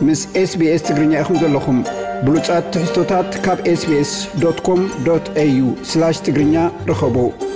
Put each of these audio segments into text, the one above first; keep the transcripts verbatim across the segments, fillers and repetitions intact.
ምስ ኤስ ቢ ኤስ ትግርኛ ኢኹም ዘለኹም ብሉጻት ትሕዝቶታት ካብ ኤስ ቢ ኤስ ዶት ኮም ዶት ኤ ዩ ስላሽ ትግርኛ ረኸቡ።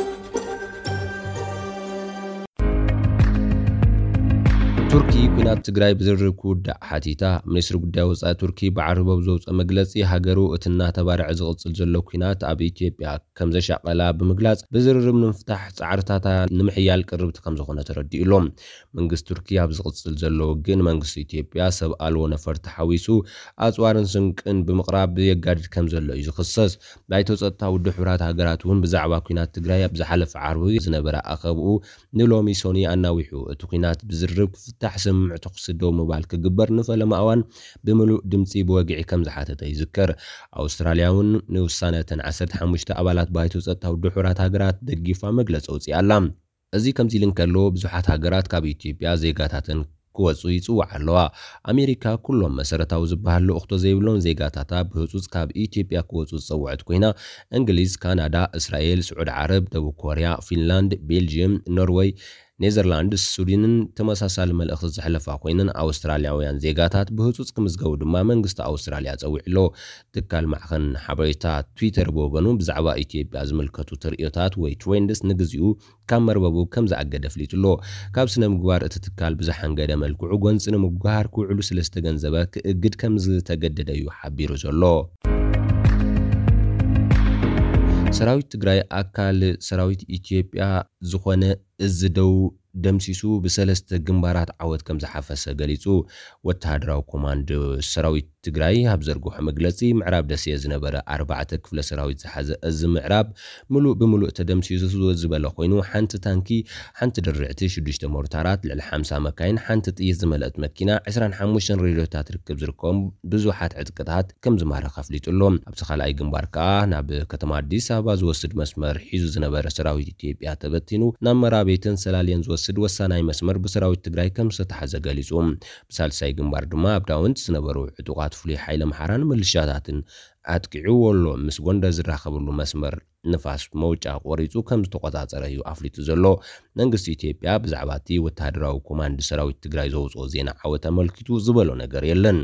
ቱርኪ ኩናት ትግራይ ብዝርርብ ክውዳእ ሓቲታ ሚኒስትሪ ጉዳይ ወጻኢ ቱርኪ ብዓረብ ዘውፅአ መግለጺ ሃገሩ እትና ተባርዕ ዝቕጽል ዘሎ ኩናት ኣብ ኢትዮጵያ ከም ዘሻቐላ ብምግላጽ ብዝርርብ ንምፍታሕ ጻዕርታታ ንምሕያል ቅርብቲ ከም ዝኾነ ተረዲኡሎም መንግስቲ ቱርኪ ኣብ ዝቕጽል ዘሎ ግን መንግስቲ ኢትዮጵያ ሰብ ኣልቦ ነፈርቲ ሓዊሱ ኣጽዋርን ስንቅን ብምቕራብ የጋድድ ከም ዘሎ እዩ ዝኽሰስ። ባይቶ ጸጥታ ውድብ ሕብራት ሃገራት እውን ብዛዕባ ኩናት ትግራይ ኣብ ዝሓለፈ ዓርቢ ዝነበረ ኣኸብኡ ንሎሚ ሶኒ ኣናዊሑ እቲ ኩናት ብዝርርብ ክፍታሕ ስምዕ ተኹስ ደው ምባል ክግበር ንፈለማ እዋን ብምሉእ ድምፂ ብወግዒ ከም ዝሓተተ ይዝከር። ኣውስትራልያውን ንውሳነተን ዓሰርተ ሓሙሽተ ኣባላት ባይቶ ጸጥታ ውድብ ሕብራት ሃገራት ደጊፋ መግለፂ ኣውፂኣ ኣላ። እዚ ከምዚ ኢሉ እንከሎ ብዙሓት ሃገራት ካብ ኢትዮጵያ ዜጋታትን ክወፁ ይጽዋዕ ኣለዋ። ኣሜሪካ ኩሎም መሰረታዊ ዝበሃሉ እኽቶ ዘይብሎም ዜጋታታ ብህፁፅ ካብ ኢትዮጵያ ክወፁ ዝፀውዐት ኮይና እንግሊዝ፣ ካናዳ፣ እስራኤል፣ ስዑድ ዓረብ፣ ደቡብ ኮርያ፣ ፊንላንድ፣ ቤልጅየም፣ ኖርዌይ፣ ኔዘርላንድስ ስዊድንን ተመሳሳሊ መልእኽቲ ዘሕለፋ ኮይነን ኣውስትራልያውያን ዜጋታት ብህፁፅ ክምዝገቡ ድማ መንግስቲ ኣውስትራልያ ፀዊዕሎ። ትካል ማዕኸን ሓበሬታ ትዊተር ብወገኑ ብዛዕባ ኢትዮጵያ ዝምልከቱ ትርኢታት ወይ ትሬንድስ ንግዚኡ ካብ መርበቡ ከም ዝኣገደ ፍሊጡሎ። ካብ ስነ ምግባር እቲ ትካል ብዝሓንገደ መልክዑ ጎንፂ ንምጉሃር ክውዕሉ ስለ ዝተገንዘበ ክእግድ ከም ዝተገደደ እዩ ሓቢሩ ዘሎ። ሰራዊት ትግራይ ኣካል ሰራዊት ኢትዮጵያ ዝኾነ እዚ ደው ደምሲሱ ብሰለስተ ግንባራት ዓወት ከም ዝሓፈሰ ገሊጹ። ወተሃደራዊ ኮማንዶ ሰራዊት ትግራይ ኣብ ዘርግሖ መግለጺ ምዕራብ ደሴ ዝነበረ ኣርባዕተ ክፍለ ሰራዊት ዝሓዘ እዚ ምዕራብ ሙሉእ ብምሉእ ተደምሲሱ ዝበለ ኮይኑ ሓንቲ ታንኪ፣ ሓንቲ ድርዕቲ፣ ሽዱሽተ ሞርታራት፣ ልዕሊ ሓምሳ መካይን፣ ሓንቲ ጥይት ዝመልአት መኪና፣ ዒስራን ሓሙሽተ ሬድዮታት ርክብ ዝርከቦም ብዙሓት ዕጥቅታት ከም ዝማረኸ ኣፍሊጡሎም። ኣብቲ ካልኣይ ግንባር ከዓ ናብ ከተማ ኣዲስ ኣበባ ዝወስድ መስመር ሒዙ ዝነበረ ሰራዊት ኢትዮጵያ ተበቲኑ ናብ መራቤትን ሰላልየን ዝወስድ ወሳናይ መስመር ብሰራዊት ትግራይ ከም ዝተሓዘ ገሊጹ። ብሳልሳይ ግንባር ድማ ኣብ ዳውንት ዝነበሩ ዕጡቃት ፍሉይ ሓይለ መሓራን ምልሻታትን ኣጥቂዑ ወሎ ምስ ጎንደር ዝራኸብሉ መስመር ንፋስ መውጫ ቆሪጹ ከም ዝተቆጻጸረ እዩ ኣፍሊጡ ዘሎ። መንግስቲ ኢትዮጵያ ብዛዕባ እቲ ወተሃደራዊ ኮማንድ ሰራዊት ትግራይ ዘውፅኦ ዜና ዓወት ኣመልኪቱ ዝበሎ ነገር የለን።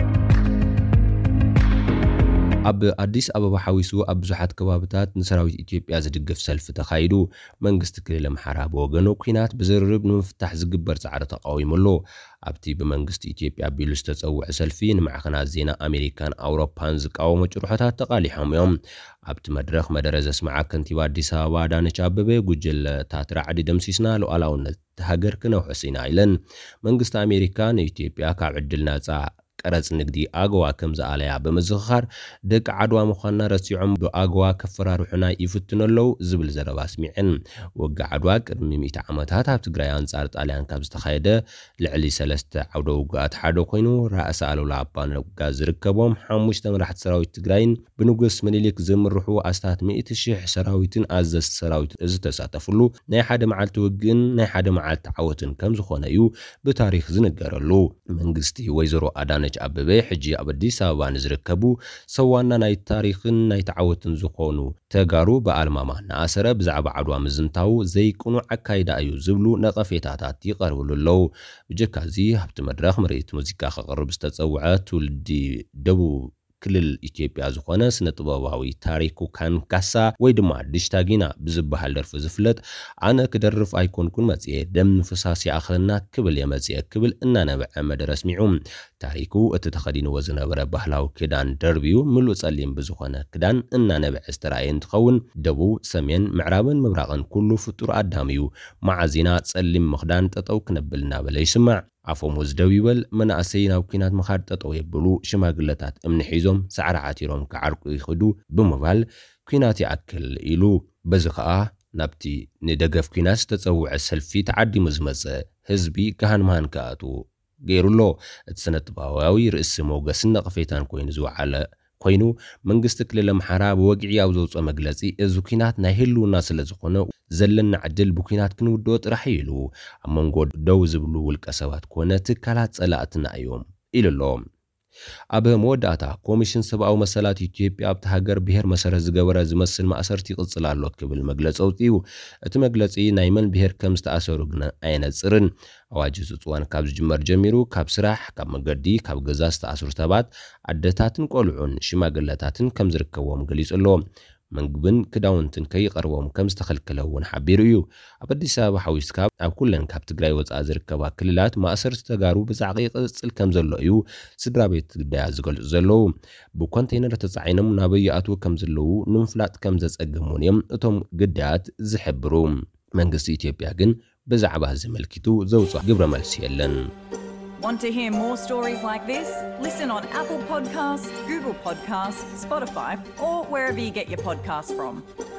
ኣብ ኣዲስ ኣበባ ሓዊሱ ኣብ ብዙሓት ከባቢታት ንሰራዊት ኢትዮጵያ ዝድግፍ ሰልፊ ተኻይዱ መንግስቲ ክልል ኣምሓራ ብወገኑ ኩናት ብዝርርብ ንምፍታሕ ዝግበር ጻዕሪ ተቃዊሙሉ። ኣብቲ ብመንግስቲ ኢትዮጵያ ኣቢሉ ዝተፀውዐ ሰልፊ ንማዕኸናት ዜና ኣሜሪካን ኣውሮፓን ዝቃወሙ ጭርሖታት ተቃሊሖም እዮም። ኣብቲ መድረኽ መደረ ዘስማዓ ከንቲባ ኣዲስ ኣበባ ኣዳነች ኣበበ ጉጅለታት ራዕዲ ደምሲስና ሉዓላውነት ሃገር ክነውሕስ ኢና ኢለን። መንግስቲ ኣሜሪካ ንኢትዮጵያ ካብ ዕድል ነፃ ቀረጽ ንግዲ ኣገዋ ከም ዝኣለያ ብምዝኽኻር ደቂ ዓድዋ ምዃንና ረሲዖም ብኣገዋ ከፈራርሑና ይፍትነለው ዝብል ዘረባ ስሚዕን። ወጋ ዓድዋ ቅድሚ ሚእቲ ዓመታት ኣብ ትግራይ ኣንጻር ጣልያን ካብ ዝተኻየደ ልዕሊ ሰለስተ ዓውደ ውግኣት ሓደ ኮይኑ ራእሲ ኣሉላ ኣባ ነጋ ዝርከቦም ሓሙሽተ መራሕቲ ሰራዊት ትግራይን ብንጉስ ምኒልክ ዝምርሑ ኣስታት ሚእቲ ሽሕ ሰራዊትን ኣዘዝቲ ሰራዊት ዝተሳተፍሉ ናይ ሓደ መዓልቲ ውግእን ናይ ሓደ መዓልቲ ዓወትን ከም ዝኾነ እዩ ብታሪክ ዝንገረሉ። መንግስቲ ወይዘሮ ኣዳነ ኣበበ ሕጂ ኣብ ኣዲስ ኣበባ ንዝርከቡ ሰዋና ናይ ታሪኽን ናይ ተዓወትን ዝኾኑ ተጋሩ በኣልማማ ንኣሰረ ብዛዕባ ዓድዋ ምዝንታው ዘይቁኑዕ ኣካይዳ እዩ ዝብሉ ነቐፌታታት ይቐርብሉ ኣለው። ብጀካዚ ኣብቲ መድረኽ ምርኢት ሙዚቃ ከቕርብ ዝተፀውዐ ትውልዲ ደቡብ ክልል ኢትዮጵያ ዝኾነ ስነ ጥበባዊ ታሪኩ ካንካሳ ወይ ድማ ድሽታጊና ብዝበሃል ደርፊ ዝፍለጥ ኣነ ክደርፍ ኣይኮንኩን መጽየ ደም ፍሳስ ይኣኽለና ክብል የመጽየ ክብል እናነበዐ መደረ ስሚዑ። ታሪኩ እቲ ተኸዲንዎ ዝነበረ ባህላዊ ክዳን ደርቢዩ ምሉእ ጸሊም ብዝኾነ ክዳን እናነበዐ ዝተረኣየ እንትኸውን ደቡብ፣ ሰሜን፣ ምዕራብን ምብራቕን ኩሉ ፍጡር ኣዳም እዩ። መዓዚና ጸሊም ምኽዳን ጠጠው ክነብል እናበለ ይስማዕ። ኣፎም ወዝደው ይበል መናእሰይ ናብ ኩናት ምኻድ ጠጠው የብሉ ሽማግለታት እምኒ ሒዞም ሳዕሪ ዓቲሮም ክዓርቁ ይኽዱ ብምባል ኩናት ይኣክል ኢሉ። በዚ ከዓ ናብቲ ንደገፍ ኩናት ዝተፀውዐ ሰልፊ ተዓዲሙ ዝመጽእ ህዝቢ ገሃን መሃን ከኣቱ ገይሩሎ። እቲ ስነ ጥበባዊ ርእሲ ሞገስን ነቐፌታን ኮይኑ ዝወዓለ ኮይኑ መንግስቲ ክልል ኣምሓራ ብወግዒ ኣብ ዘውፅኦ መግለጺ እዚ ኩናት ናይ ህልውና ስለ ዝኾነ ዘለና ዕድል ብኩናት ክንውድኦ ጥራሕ ኢሉ ኣብ መንጎ ደው ዝብሉ ውልቀ ሰባት ኮነ ትካላት ጸላእትና እዮም ኢሉሎም። ኣብ መወዳእታ ኮሚሽን ሰብኣዊ መሰላት ኢትዮጵያ ኣብቲ ሃገር ብሄር መሰረት ዝገበረ ዝመስል ማእሰርቲ ይቕጽል ኣሎ ክብል መግለጺ ኣውፅኡ። እቲ መግለጺ ናይ መን ብሄር ከም ዝተኣሰሩ ግን ኣይነጽርን። ኣዋጅ ዝጽዋን ካብ ዝጅመር ጀሚሩ ካብ ስራሕ፣ ካብ መንገዲ፣ ካብ ገዛ ዝተኣሰሩ ሰባት ኣደታትን ቆልዑን ሽማግለታትን ከም ዝርከብዎም ገሊጹ ኣሎ። መንግብን ክዳውንትን ከይቐርቦም ከም ዝተኸልከለ እውን ሓቢሩ እዩ። ኣብ አዲስ አበባ ሓዊስካ ኣብ ኩለን ካብ ትግራይ ወፃኢ ዝርከባ ክልላት ማእሰርቲ ተጋሩ ብዛዕባ ይቕጽል ከም ዘሎ እዩ ስድራ ቤት ጉዳያት ዝገልጹ ዘለዉ። ብኮንቴይነር ተጻዒኖም ናብ ይኣትዉ ከም ዘለዉ ንምፍላጥ ከም ዘጸግሙን እዮም እቶም ጉዳያት ዝሕብሩ። መንግስቲ ኢትዮጵያ ግን ብዛዕባ ዝመልክቱ ዘውፅኦ ግብረ መልሲ የለን። Want to hear more stories like this? Listen on Apple Podcasts, Google Podcasts, Spotify, or wherever you get your podcasts from.